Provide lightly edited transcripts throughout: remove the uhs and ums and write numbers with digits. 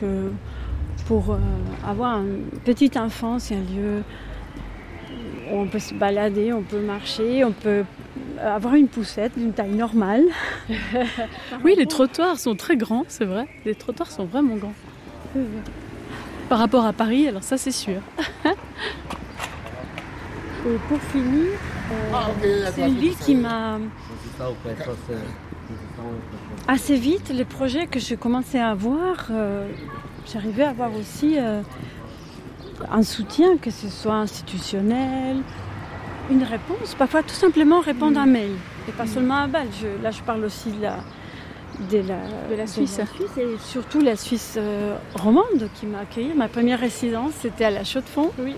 pour avoir une petite enfance, c'est un lieu où on peut se balader, on peut marcher, on peut avoir une poussette d'une taille normale. Oui, les trottoirs sont très grands, c'est vrai. Les trottoirs sont vraiment grands. Par rapport à Paris, alors ça c'est sûr. Et pour finir, c'est une ville qui m'a... Assez vite, les projets que j'ai commencé à avoir, j'arrivais à avoir aussi un soutien, que ce soit institutionnel, une réponse, parfois tout simplement répondre à un mail, et pas seulement à Bâle. Là, je parle aussi de la Suisse. Et surtout la Suisse romande qui m'a accueillie. Ma première résidence, c'était à la Chaux-de-Fonds. Oui.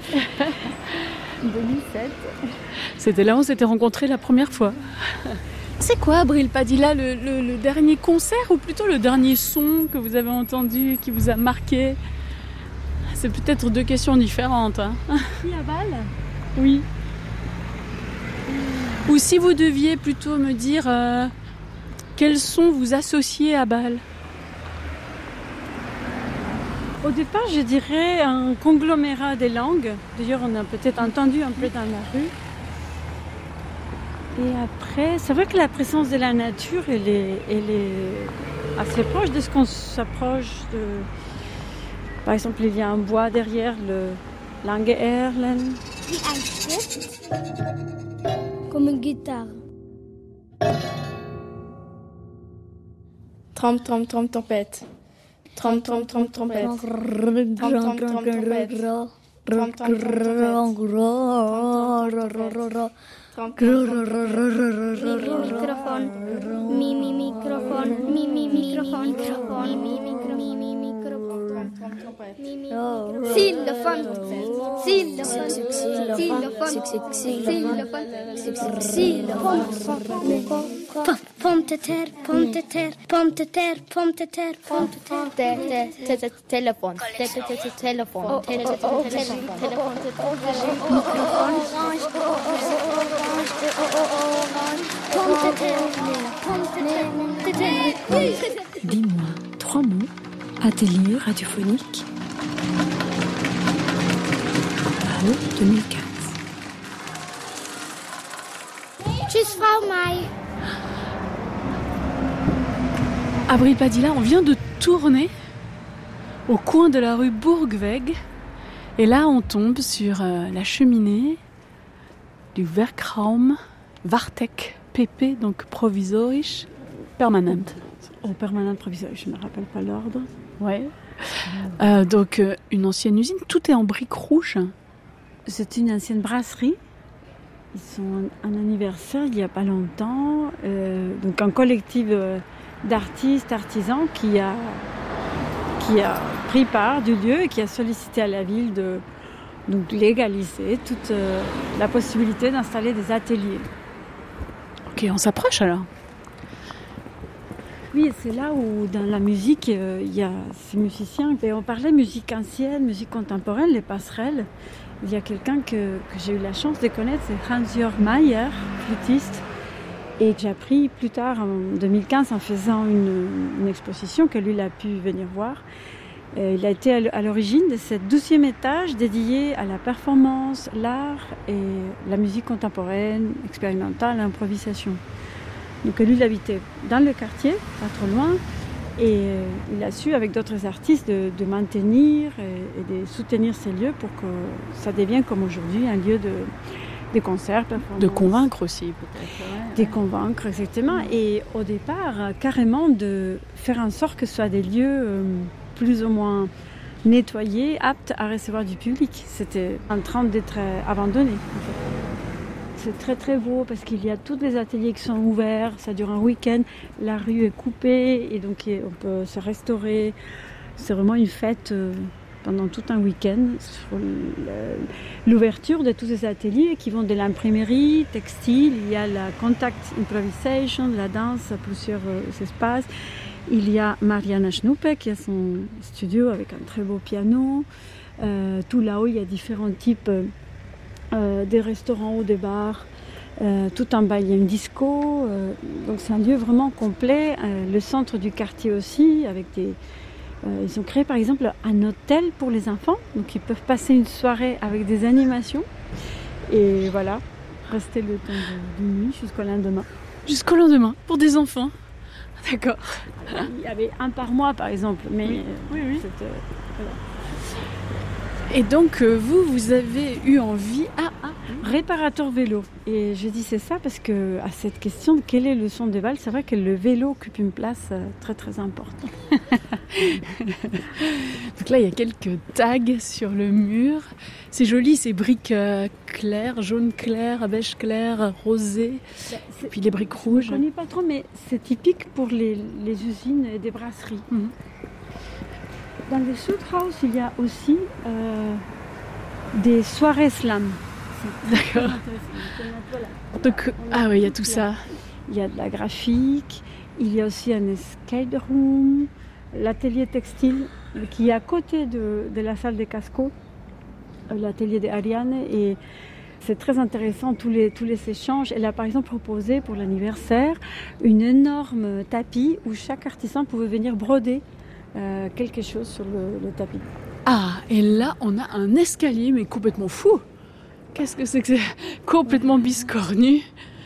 2007. C'était là où on s'était rencontrés la première fois. C'est quoi, Bril Padilla, le dernier concert ou plutôt le dernier son que vous avez entendu, qui vous a marqué? C'est peut-être deux questions différentes. Hein. Ici à Bâle? Oui. Ou si vous deviez plutôt me dire quels sons vous associez à Bâle? Au départ, je dirais un conglomérat des langues. D'ailleurs, on a peut-être entendu un peu dans la rue. Et après, c'est vrai que la présence de la nature, elle est assez proche de ce qu'on s'approche de... Par exemple, il y a un bois derrière, le Lange Erlen. Wie ein Stift. Comme une guitare. Trom, trom, trom, tempête. Trom, trom, trom, tempête. Trom, trom, trom, tempête. Trom, trom, trom, tempête. Microphone. Mimi microphone. Mimi microphone. Mimi microphone. Mimi microphone. Xylophone. Xylophone. Xylophone. Xylophone. Pomme de terre, pomme de terre, pomme de terre, pomme de terre, pomme de terre. Téléphone. Téléphone. Dis-moi 3 mots, atelier radiophonique. Bâle 2015. Tschüss, Frau May. À Bril Padilla, on vient de tourner au coin de la rue Bourgweg. Et là, on tombe sur la cheminée du Werkraum Wartek PP, donc provisorisch, permanent. Au permanent provisorisch, je ne me rappelle pas l'ordre. Ouais. Donc, une ancienne usine, tout est en briques rouges. C'est une ancienne brasserie. Ils ont un anniversaire il n'y a pas longtemps. Donc, un collectif d'artistes, artisans qui a pris part du lieu et qui a sollicité à la ville de légaliser toute la possibilité d'installer des ateliers. Ok, on s'approche alors. Oui, c'est là où dans la musique, il y a ces musiciens. Et on parlait musique ancienne, musique contemporaine, les passerelles. Il y a quelqu'un que j'ai eu la chance de connaître, c'est Hans-Jörg Mayer, flûtiste. Et que j'ai appris plus tard, en 2015, en faisant une exposition que lui, il a pu venir voir. Il a été à l'origine de ce 12e étage dédié à la performance, l'art et la musique contemporaine, expérimentale, l'improvisation. Donc lui, il habitait dans le quartier, pas trop loin, et il a su, avec d'autres artistes, de maintenir et de soutenir ces lieux pour que ça devienne comme aujourd'hui un lieu de concerts, performances. De convaincre aussi, peut-être. Ouais. De convaincre, exactement. Et au départ, carrément de faire en sorte que ce soit des lieux plus ou moins nettoyés, aptes à recevoir du public. C'était en train d'être abandonné, en fait. C'est très très beau parce qu'il y a tous les ateliers qui sont ouverts, ça dure un week-end, la rue est coupée et donc on peut se restaurer. C'est vraiment une fête pendant tout un week-end sur l'ouverture de tous ces ateliers qui vont de l'imprimerie, textile, il y a la contact improvisation, la danse à plusieurs espaces. Il y a Mariana Schnuppe qui a son studio avec un très beau piano. Tout là-haut, il y a différents types des restaurants ou des bars. Tout en bas, il y a une disco. Donc c'est un lieu vraiment complet. Le centre du quartier aussi, avec Ils ont créé par exemple un hôtel pour les enfants, donc ils peuvent passer une soirée avec des animations et voilà, rester le temps de nuit jusqu'au lendemain. Jusqu'au lendemain, pour des enfants. D'accord. Il y avait un par mois par exemple, mais oui. c'était... Voilà. Et donc vous avez eu envie Réparateur vélo. Et je dis c'est ça parce que à cette question de quel est le son des balles, c'est vrai que le vélo occupe une place très très importante. Donc là il y a quelques tags sur le mur. C'est joli, ces briques claires, jaune clair, beige clair, rosé. Et puis les briques rouges. Je ne connais pas trop, mais c'est typique pour les usines et des brasseries. Mhm. Dans les Schutthaus, il y a aussi des soirées slam. D'accord. Donc, oui, il y a tout ça. Il y a de la graphique, il y a aussi un skate room, l'atelier textile qui est à côté de la salle des Cascos, l'atelier d'Ariane. Et c'est très intéressant, tous les échanges. Elle a par exemple proposé pour l'anniversaire une énorme tapis où chaque artisan pouvait venir broder quelque chose sur le tapis. Ah, et là, on a un escalier, mais complètement fou. Qu'est-ce que c'est que complètement biscornu?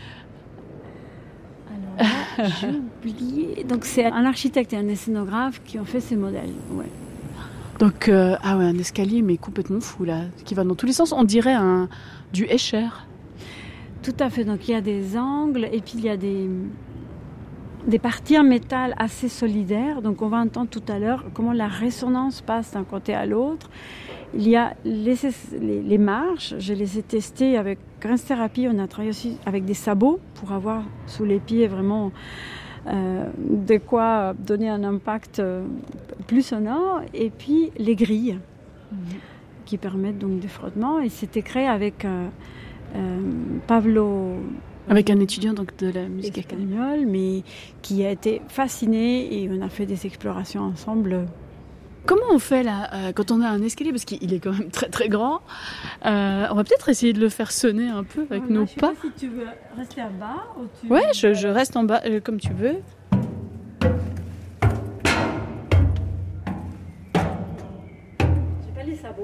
Alors là, j'ai oublié. Donc c'est un architecte et un scénographe qui ont fait ces modèles. Ouais. Donc, un escalier, mais complètement fou, là, qui va dans tous les sens. On dirait du Escher. Tout à fait. Donc il y a des angles et puis il y a des parties en métal assez solidaires. Donc on va entendre tout à l'heure comment la résonance passe d'un côté à l'autre. Il y a les marches, je les ai testées avec Grains Thérapie. On a travaillé aussi avec des sabots pour avoir sous les pieds vraiment de quoi donner un impact plus sonore. Et puis les grilles qui permettent donc du frottement. Et c'était créé avec Pablo... Avec un étudiant donc, de la musique espagnole, mais qui a été fasciné et on a fait des explorations ensemble. Comment on fait là quand on a un escalier, parce qu'il est quand même très très grand, on va peut-être essayer de le faire sonner un peu avec nos pas. Je sais pas si tu veux rester en bas ou tu... Ouais, je reste en bas comme tu veux. J'ai pas les sabots.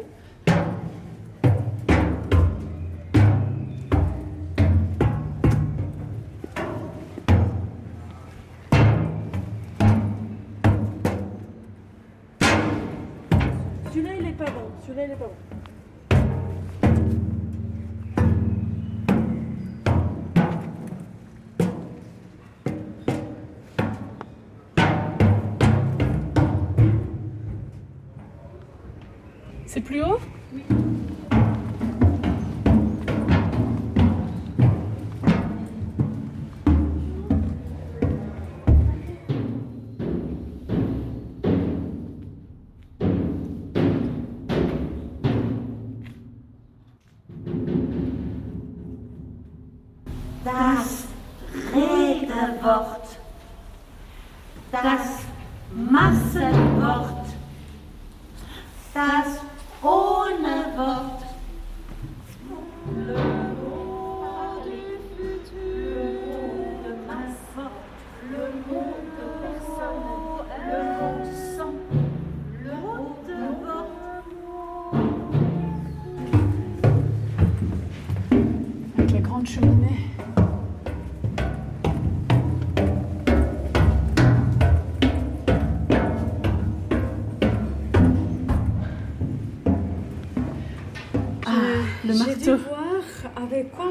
Celui-là, il est pas bon. C'est plus haut ? Oui. Das Redewort, das Massenwort, das ohne Wort. Le mot du futur, le masse, le mot de personne, le mot sans, le mot de wort. Avec la grande cheminée. Le marteau. J'ai dû voir avec quoi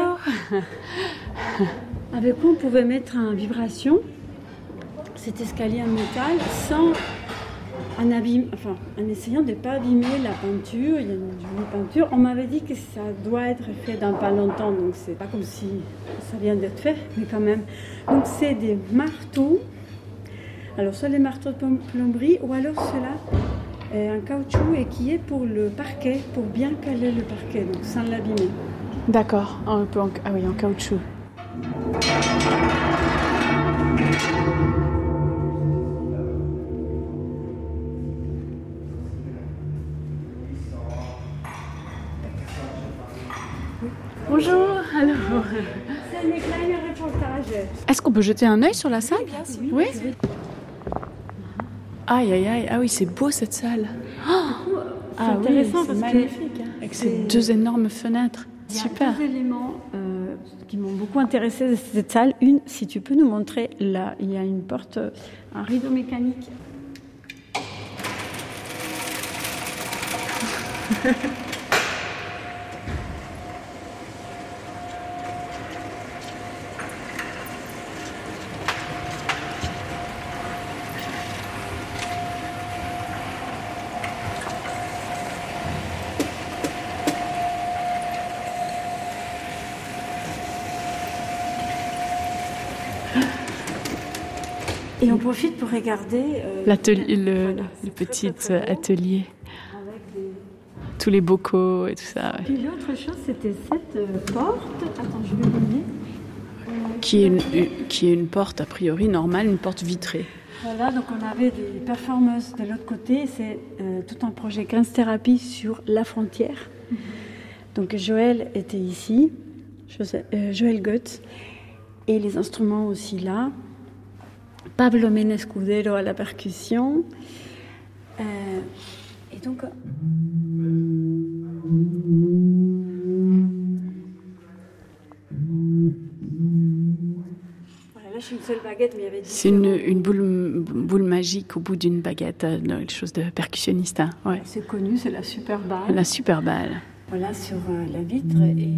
on pouvait mettre en vibration cet escalier en métal sans en essayant de ne pas abîmer la peinture. Il y a une jolie peinture. On m'avait dit que ça doit être fait dans pas longtemps, donc c'est pas comme si ça vient d'être fait, mais quand même. Donc c'est des marteaux. Alors soit les marteaux de plomberie ou alors ceux-là. Un caoutchouc et qui est pour le parquet, pour bien caler le parquet, donc sans l'abîmer. D'accord, un peu en caoutchouc. Bonjour, alors. C'est un klein reportage. Est-ce qu'on peut jeter un œil sur la salle ? Oui. Aïe, aïe, aïe. Ah oui, c'est beau cette salle. C'est intéressant c'est parce magnifique. que Avec ces 2 énormes fenêtres. il y a Super. 2 éléments qui m'ont beaucoup intéressée de cette salle. Une, si tu peux nous montrer, là, il y a une porte, un rideau mécanique. Et on profite pour regarder L'atelier, le c'est petit très, très beau. atelier. avec des... Tous les bocaux et tout ça. Ouais. Puis l'autre chose, c'était cette porte. Attends, je vais l'oublier. Qui est une porte a priori normale, une porte vitrée. Voilà, donc on avait des performances de l'autre côté. C'est tout un projet Grens Therapy sur la frontière. Donc Joël était ici, Joël Goetz, et les instruments aussi là. Pablo Menescudero à la percussion. Et donc... Voilà, là, j'ai une seule baguette, mais il y avait... C'est une boule magique au bout d'une baguette, quelque chose de percussionniste. Hein. Ouais. C'est connu, c'est la super balle. La super balle. Voilà, sur la vitre.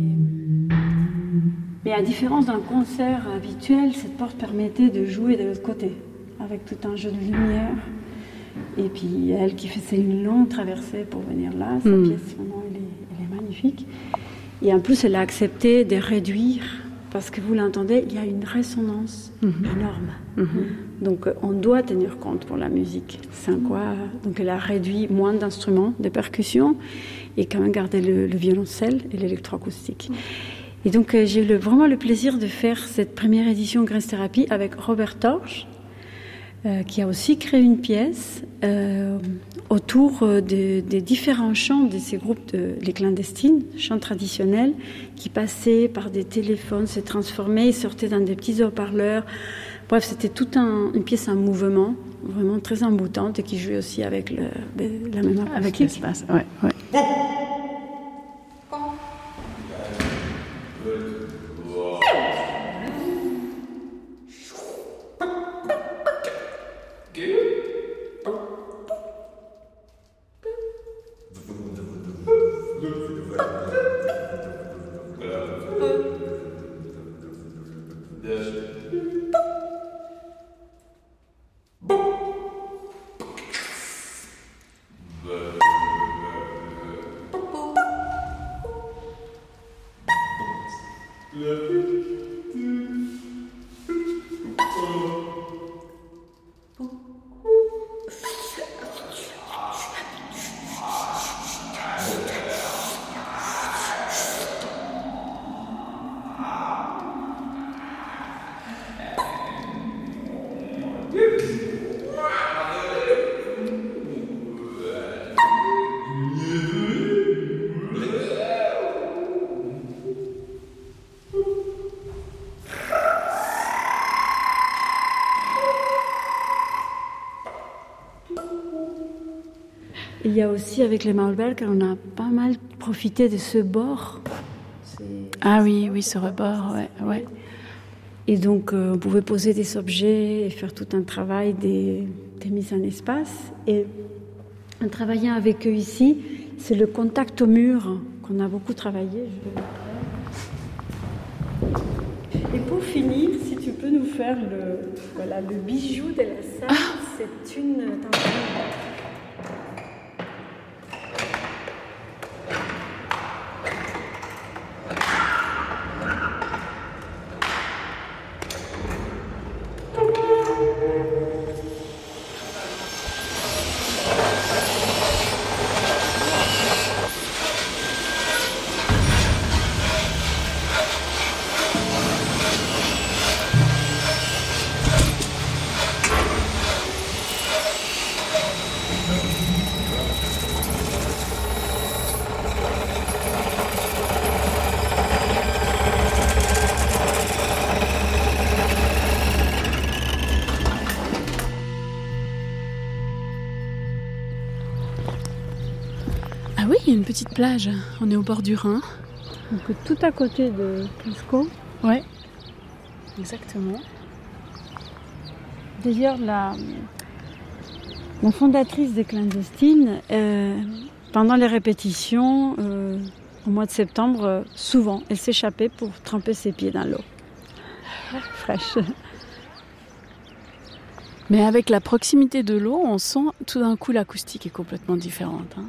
Mais à différence d'un concert habituel, cette porte permettait de jouer de l'autre côté, avec tout un jeu de lumière. Et puis elle qui faisait une longue traversée pour venir là, sa pièce, vraiment, elle est magnifique. Et en plus, elle a accepté de réduire, parce que vous l'entendez, il y a une résonance énorme. Donc on doit tenir compte pour la musique. C'est quoi. Donc elle a réduit moins d'instruments, de percussions, et quand même gardé le violoncelle et l'électroacoustique. Et donc j'ai eu vraiment le plaisir de faire cette première édition Grens Therapy avec Robert Torch, qui a aussi créé une pièce autour des différents chants de ces groupes, les clandestines, chants traditionnels, qui passaient par des téléphones, se transformaient, ils sortaient dans des petits haut-parleurs. Bref, c'était toute une pièce en mouvement, vraiment très emboutante, et qui jouait aussi avec la même acoustique. Avec l'espace, ouais. Il y a aussi avec les Maulberg, on a pas mal profité de ce bord. Ah oui, ce rebord, ouais. Et donc on pouvait poser des objets et faire tout un travail des mises en espace. Et en travaillant avec eux ici, c'est le contact au mur qu'on a beaucoup travaillé. Et pour finir, si tu peux nous faire le bijou de la salle, c'est une... Ah oui, il y a une petite plage. On est au bord du Rhin. Donc tout à côté de Cusco. Ouais. Exactement. D'ailleurs, la fondatrice des Clandestines, pendant les répétitions, au mois de septembre, souvent, elle s'échappait pour tremper ses pieds dans l'eau. Fraîche. Mais avec la proximité de l'eau, on sent tout d'un coup l'acoustique est complètement différente. Hein.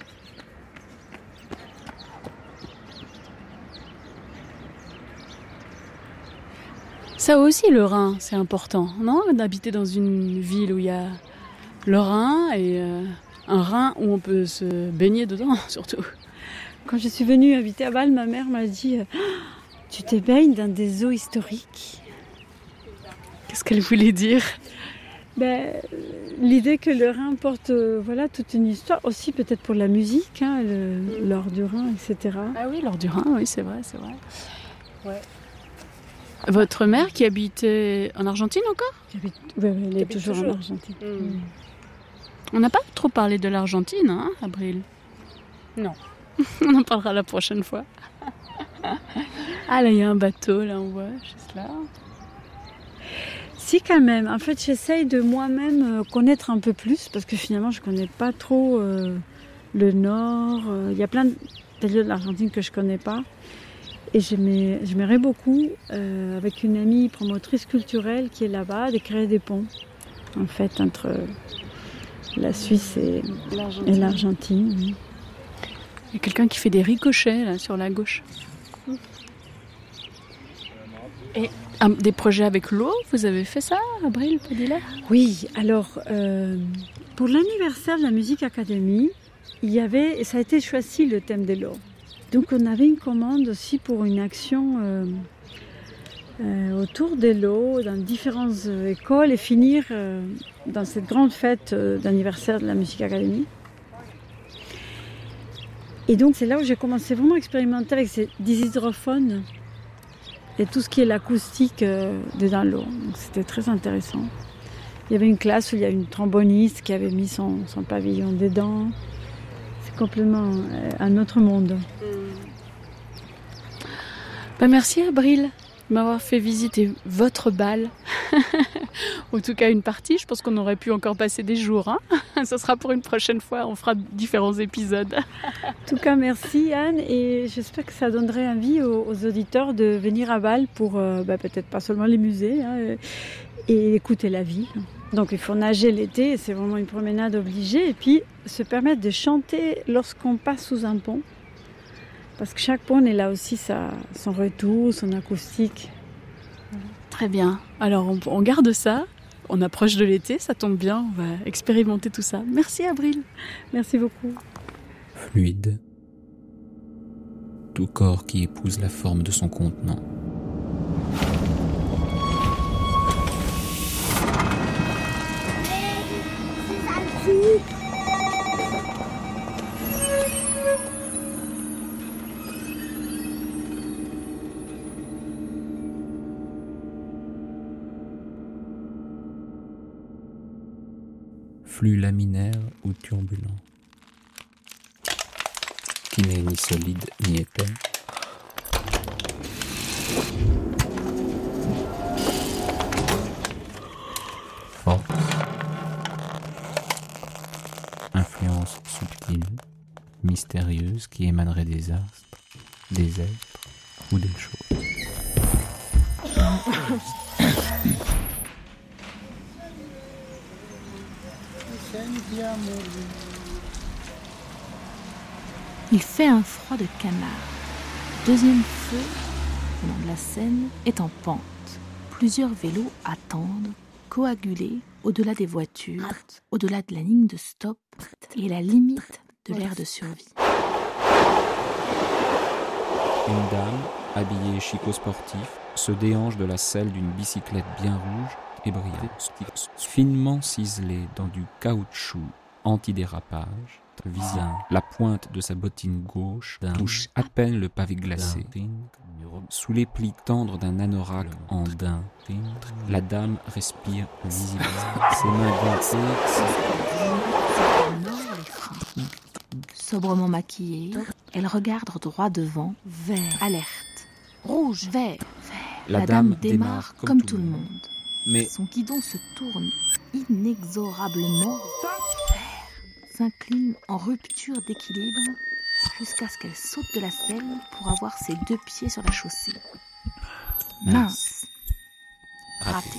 Ça aussi, le Rhin, c'est important, non ? D'habiter dans une ville où il y a le Rhin et un Rhin où on peut se baigner dedans, surtout. Quand je suis venue habiter à Bâle, ma mère m'a dit « Tu te baignes dans des eaux historiques ». Qu'est-ce qu'elle voulait dire ? L'idée que le Rhin porte toute une histoire, aussi peut-être pour la musique, hein, l'or du Rhin, etc. Ah oui, l'or du Rhin, oui, c'est vrai. Ouais. Votre mère qui habitait en Argentine encore ? Oui, elle est toujours en Argentine. On n'a pas trop parlé de l'Argentine, hein, Abril ? Non. On en parlera la prochaine fois. Ah là, il y a un bateau, là, on voit, juste là. Si, quand même. En fait, j'essaye de moi-même connaître un peu plus, parce que finalement, je ne connais pas trop le Nord. Il y a plein de lieux de l'Argentine que je ne connais pas. Et j'aimerais beaucoup, avec une amie promotrice culturelle qui est là-bas, de créer des ponts, en fait, entre la Suisse et l'Argentine. Oui. Il y a quelqu'un qui fait des ricochets, là, sur la gauche. Et des projets avec l'eau, vous avez fait ça, Abril Padilla ? Oui, alors, pour l'anniversaire de la Musique Academy, ça a été choisi le thème de l'eau. Donc on avait une commande aussi pour une action autour de l'eau dans différentes écoles et finir dans cette grande fête d'anniversaire de la Musique Academy. Et donc c'est là où j'ai commencé vraiment à expérimenter avec des hydrophones et tout ce qui est l'acoustique dans l'eau. Donc c'était très intéressant. Il y avait une classe où il y a une tromboniste qui avait mis son pavillon dedans. C'est complètement un autre monde. Merci Abril de m'avoir fait visiter votre bal. En tout cas une partie, je pense qu'on aurait pu encore passer des jours. Hein. Ça sera pour une prochaine fois, on fera différents épisodes. En tout cas merci Anne et j'espère que ça donnerait envie aux auditeurs de venir à Bâle pour peut-être pas seulement les musées et écouter la ville. Donc il faut nager l'été, c'est vraiment une promenade obligée et puis se permettre de chanter lorsqu'on passe sous un pont. Parce que chaque pont est là aussi son retour, son acoustique. Très bien. Alors on garde ça. On approche de l'été, ça tombe bien. On va expérimenter tout ça. Merci Abril. Merci beaucoup. Fluide. Tout corps qui épouse la forme de son contenant. Flux laminaire ou turbulent, qui n'est ni solide ni épais, force, influence subtile, mystérieuse qui émanerait des astres, des êtres ou des choses. Il fait un froid de canard. Deuxième feu, le long de la Seine, est en pente. Plusieurs vélos attendent, coagulés, au-delà des voitures, au-delà de la ligne de stop et la limite de l'aire de survie. Une dame, habillée chico-sportif, se déhanche de la selle d'une bicyclette bien rouge et brillante, finement ciselée dans du caoutchouc antidérapage, visant la pointe de sa bottine gauche, touche à peine le pavé glacé. Sous les plis tendres d'un anorak en daim, la dame respire visiblement. Ses mains glacées sobrement maquillée, elle regarde droit devant, vert, alerte, rouge, vert, vert. La dame démarre comme tout le monde. Mais Son guidon se tourne inexorablement vert, s'incline en rupture d'équilibre jusqu'à ce qu'elle saute de la selle pour avoir ses 2 pieds sur la chaussée. Mince, raté.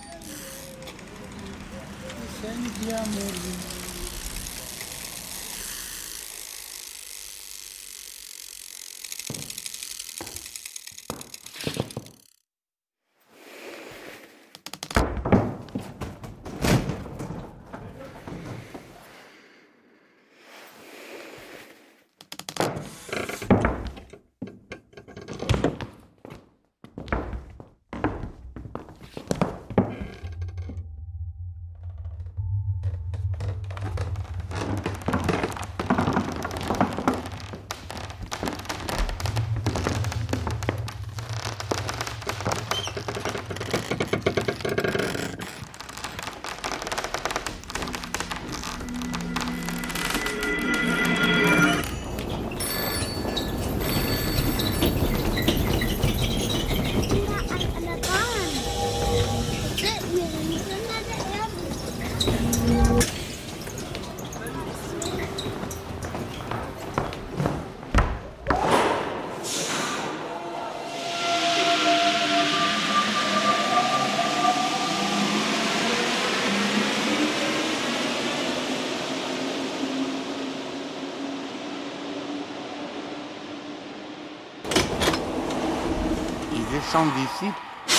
Descendent d'ici.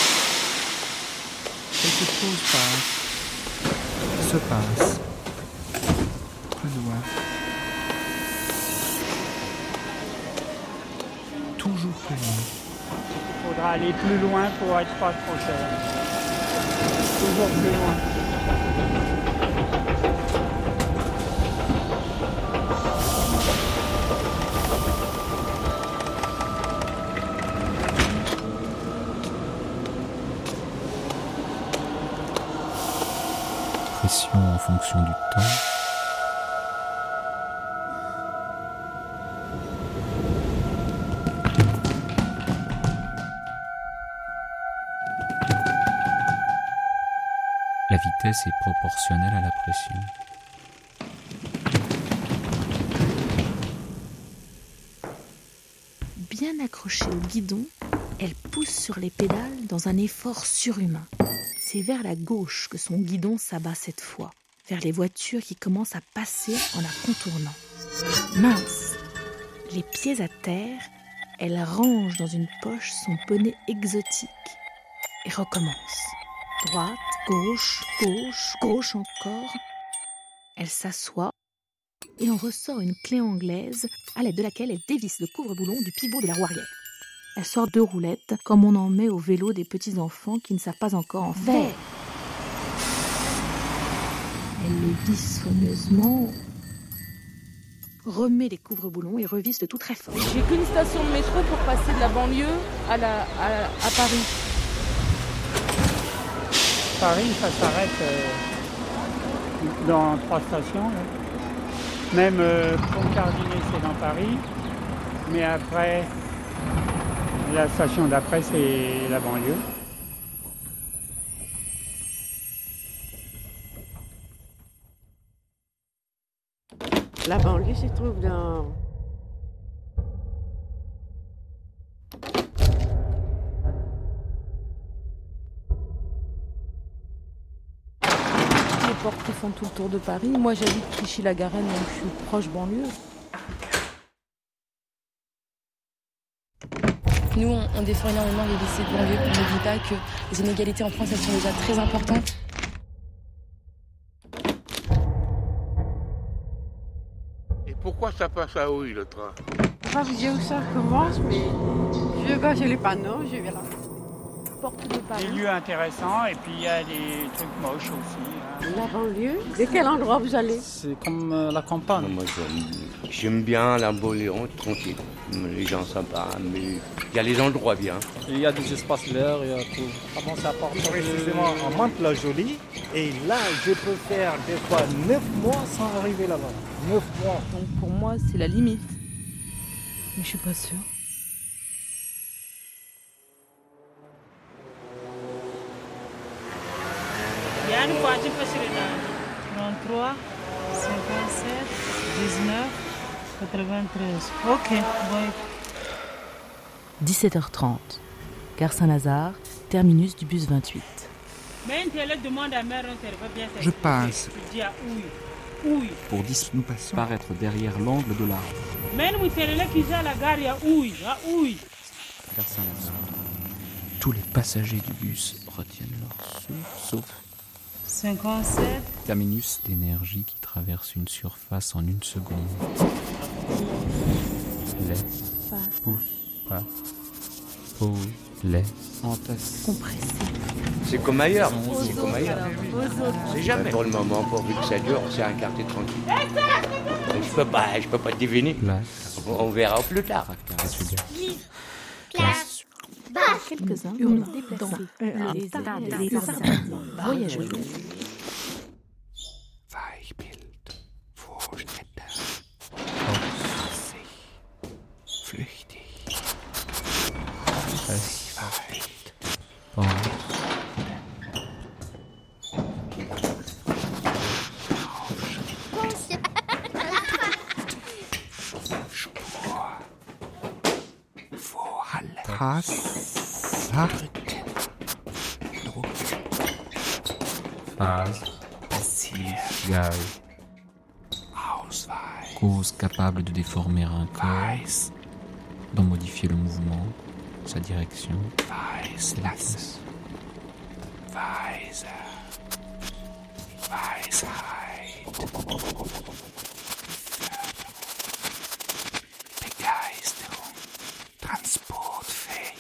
Quelque chose se passe, plus loin, toujours plus loin. Il faudra aller plus loin pour être pas trop cher. Toujours plus loin. En fonction du temps. La vitesse est proportionnelle à la pression. Bien accrochée au guidon, elle pousse sur les pédales dans un effort surhumain. C'est vers la gauche que son guidon s'abat cette fois, vers les voitures qui commencent à passer en la contournant. Mince, les pieds à terre, elle range dans une poche son poney exotique et recommence. Droite, gauche, gauche, gauche encore. Elle s'assoit et en ressort une clé anglaise à l'aide de laquelle elle dévisse le couvre-boulon du pivot de la roue arrière. Elle sort 2 roulettes, comme on en met au vélo des petits-enfants qui ne savent pas encore en faire. Elle le visse soigneusement, remet les couvre-boulons et revisse le tout très fort. J'ai qu'une station de métro pour passer de la banlieue à Paris. Paris, ça s'arrête dans 3 stations. Là. Même Pont-Cardinet, c'est dans Paris. Mais après... La station d'après, c'est la banlieue. La banlieue se trouve dans... Les portes qui font tout le tour de Paris. Moi, j'habite Clichy-la-Garenne, donc je suis proche banlieue. Nous, on défend énormément les lycées de banlieue. On n'oublie pas que les inégalités en France, elles sont déjà très importantes. Et pourquoi ça passe à Houille, le train? Pas vous dire où ça commence, mais je vais sur les panneaux, je vais là. Porte de Paris. Des lieux intéressants, et puis il y a des trucs moches aussi. Hein. La banlieue? De quel endroit vous allez? C'est comme la campagne. Moi, j'aime bien la banlieue, tranquille. Les gens sympas, mais il y a les endroits bien. Il y a des espaces verts, il y a tout. Comment ça porte précisément en Mantes-la-Jolie. Et là, je peux faire des fois 9 mois sans arriver là-bas. 9 mois. Donc pour moi, c'est la limite. Mais je suis pas sûre. Il y a une voiture sur le 33, 57, 19, 93. Ok, ouais. 17h30. Gare Saint-Lazare, terminus du bus 28. Mais une télé demande à mère, on bien. Je passe. Je dis oui. Pour disparaître derrière l'angle de l'arbre. Même une télé qui est à la gare, il y a oui. Gare Saint-Lazare. Tous les passagers du bus retiennent leur souffle, sauf 57. terminus d'énergie qui traverse une surface en une seconde. Laisse, pousse, passe, pose, laisse, entasse. Compressé. C'est comme ailleurs. C'est comme ailleurs. C'est jamais. Pour le moment, pourvu que ça dure, c'est un quartier tranquille. Je peux pas deviner. On verra plus tard. Place. Quelques-uns nous déplaçons. Les voyageurs. Weichbild, Vorstädter, Aussicht, flüchtig, Festweit, Spur, Vorhalle, Pass, Rücken, Druck, Phase, gaz, cause capable de déformer un corps, d'en modifier le mouvement, sa direction, Weißlass, Weise, Weisheit, Begeisterung, transportfähig.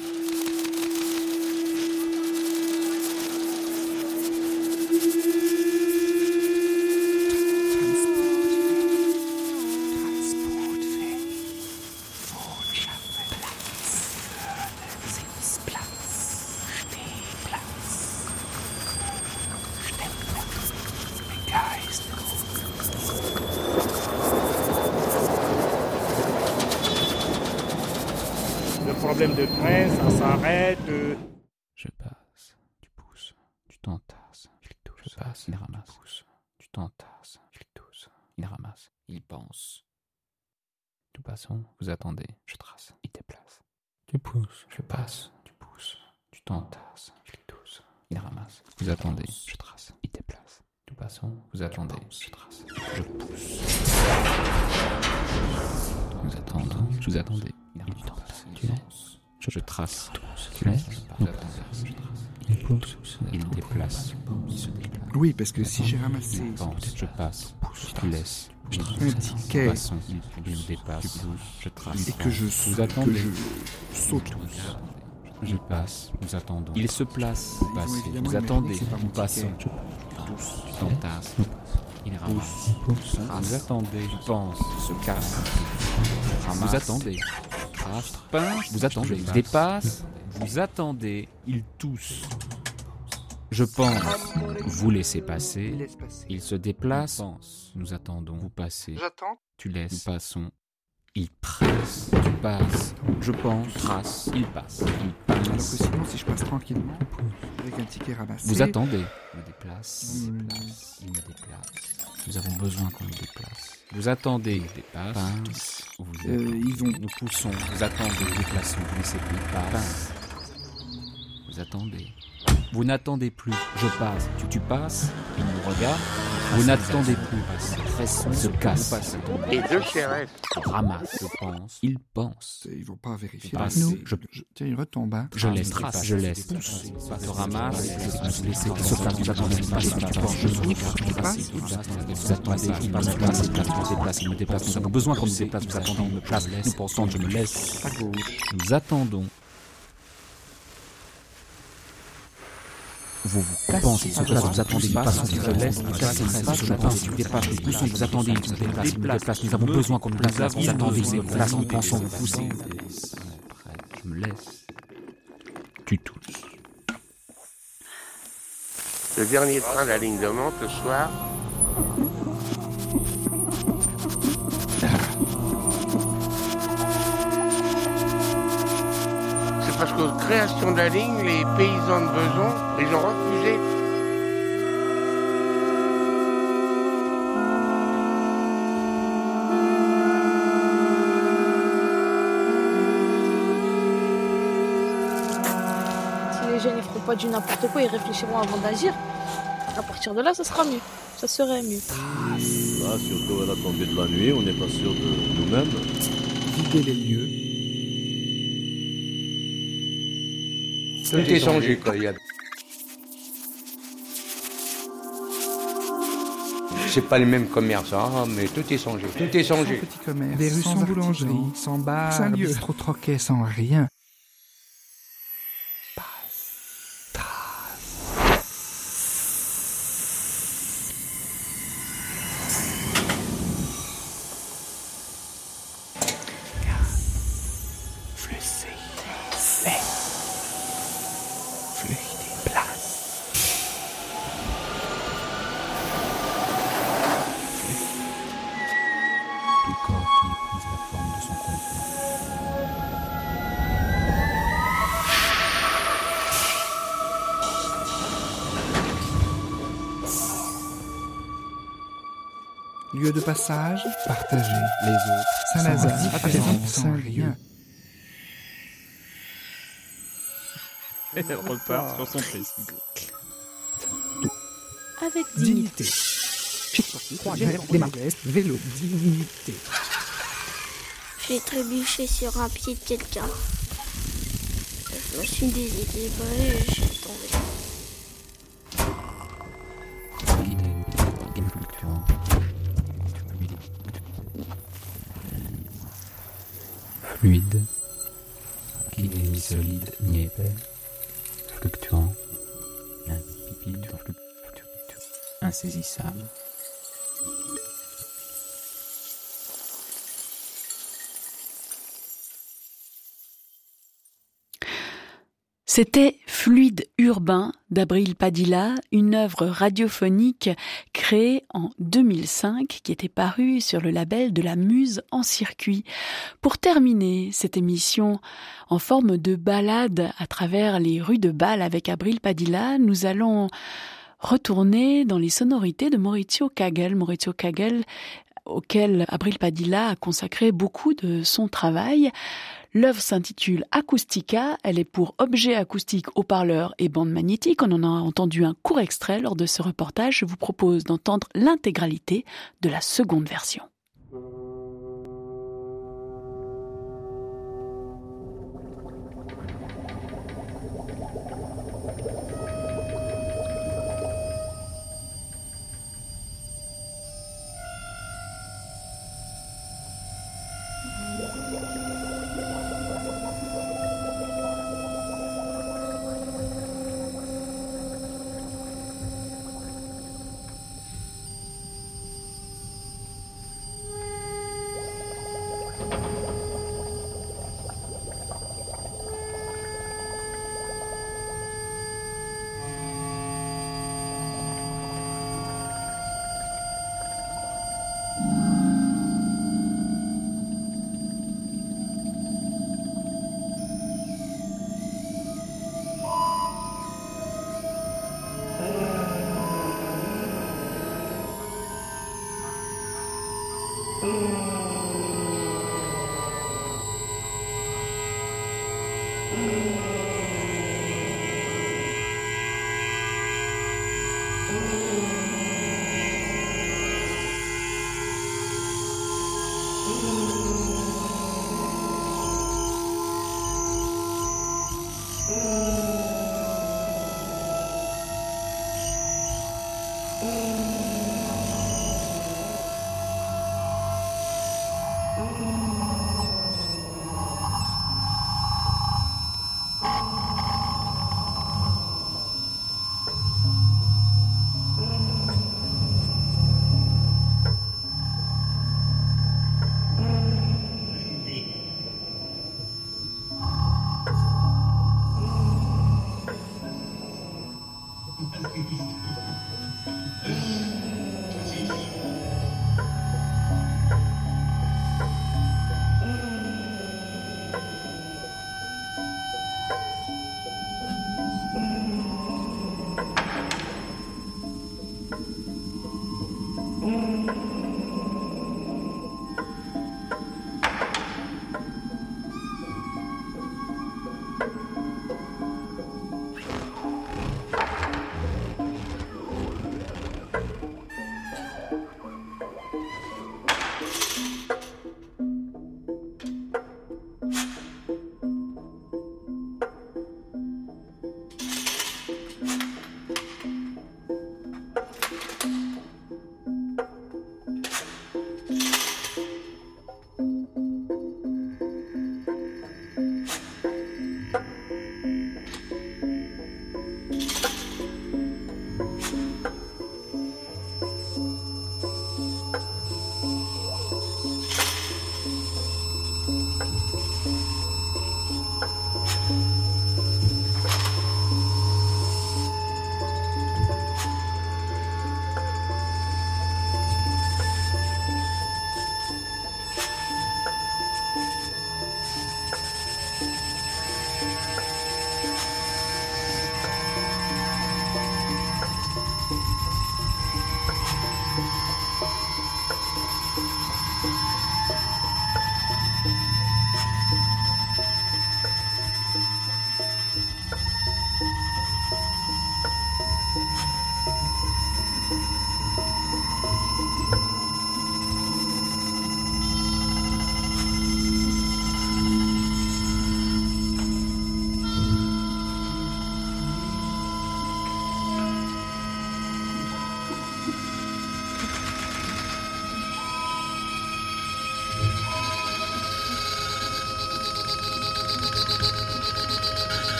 Problème de train, ça s'arrête. Je passe, tu pousses, tu t'entasses, il touche, je passe, il ramasse, pousse, tu t'entasses, il tousse, il ramasse, il pense. Nous passons, vous attendez, je trace, il déplace. Tu pousses, je passe, tu pousses, tu t'entasses, il tousse, il ramasse. Vous attendez, je trace, il déplace. Nous passons, vous attendez, je trace, je pousse. Nous attendons, vous attendez, il ramasse, tu laisses. Je trace, tu laisses, il pousse, il déplace, il se déplace. Oui, parce que si j'ai ramassé, je passe, tu laisses, je un ticket, il dépasse, je trace, et que je saute, je passe, nous attendons. Il se place, vous passez, vous attendez, nous passons, tu t'entasses, il ramasse, vous attendez, tu penses, se casse, vous attendez. Pince, vous attendez, je dépasse, vous attendez, il tousse. Je pense, vous laissez passer, il se déplace, nous attendons, vous passez, j'attends, tu laisses, nous passons, il presse, tu passes, je pense, trace, il passe, il passe. Alors que sinon, si je passe tranquillement, avec un ticket ramassé... Vous attendez, il me déplace, il me déplace. Nous avons besoin qu'on le déplace. Vous attendez, il dépasse, pince, nous poussons, vous attendez, nous déplaçons, vous laissez plus, pince. Vous attendez. Vous n'attendez plus, je passe, tu passes, il nous regarde, vous n'attendez plus, pressons, se casse, Et deux CRS. ramasse, je pense, il pense. Ils vont pas vérifier. Nous, tiens, il retombe, hein. Je laisse, je laisse, pousse, je ramasse, je laisse, se place, vous attendez, vous passez, vous attendez, il me déplace, il me déplace, nous avons besoin qu'on nous déplace, vous attendez, il me place, nous pensons, je me laisse, nous attendons. Vous pensez, ce que vous attendez, vous passez, je laisse, vous cassez, je pense, vous dépassez, nous poussons, vous attendez, il me déplace, nous avons besoin qu'on nous déplace, vous attendez, vous déplace, nous pensons, vous poussez. Je me laisse. Tu tousses. Le dernier train de la ligne de Mantes, ce soir, jusqu'aux créations de la ligne, les paysans de Beson, ils ont refusé. Si les jeunes ne feront pas du n'importe quoi, ils réfléchiront avant d'agir. À partir de là, ça sera mieux. Ça serait mieux. Là, surtout à la tombée de la nuit, on n'est pas sûr de nous-mêmes. Vider les lieux. Tout est songé, quoi. C'est pas les mêmes commerçants, mais tout est songé. Tout est songé. Sans petit commerce, Des rues sans sans boulangerie, artisans, sans bar, sans lieu. bistrot troquet, sans rien. Lieu de passage, Partager les autres. Saint-Lazare, à présent sans rien. Elle repart sur son précis. Avec dignité. Démarche, vélo, dignité. J'ai trébuché sur un pied de quelqu'un. Je me suis déséquilibrée et j'ai tombé. Fluide, qui n'est ni solide ni épais, fluctuant, insipide, insaisissable. C'était Fluide urbain d'Abril Padilla, une œuvre radiophonique créée en 2005 qui était parue sur le label de la Muse en circuit. Pour terminer cette émission en forme de balade à travers les rues de Bâle avec Abril Padilla, nous allons retourner dans les sonorités de Maurizio Kagel. Maurizio Kagel, auquel Abril Padilla a consacré beaucoup de son travail. L'œuvre s'intitule Acoustica, elle est pour objets acoustiques, haut-parleurs et bandes magnétiques. On en a entendu un court extrait lors de ce reportage. Je vous propose d'entendre l'intégralité de la seconde version.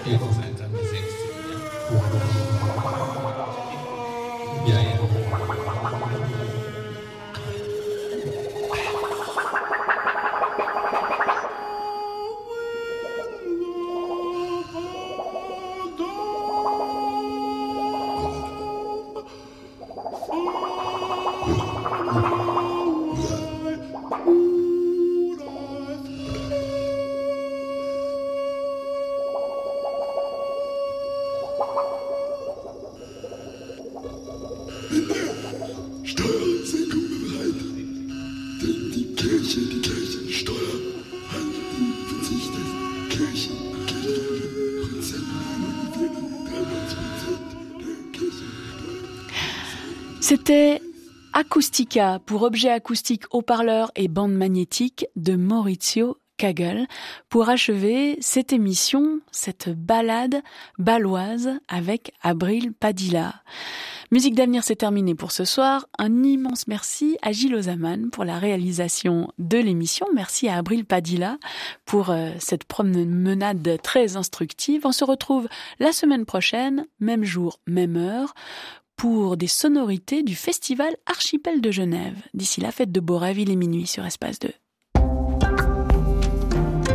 C'était Acoustica pour objets acoustiques, haut-parleurs et bandes magnétiques de Maurizio Kagel pour achever cette émission, cette balade baloise avec Abril Padilla. Musique d'avenir, c'est terminé pour ce soir. Un immense merci à Gilles Ozaman pour la réalisation de l'émission. Merci à Abril Padilla pour cette promenade très instructive. On se retrouve la semaine prochaine, même jour, même heure, pour des sonorités du Festival Archipel de Genève. D'ici là, faites de beaux rêves, il est minuit sur Espace 2.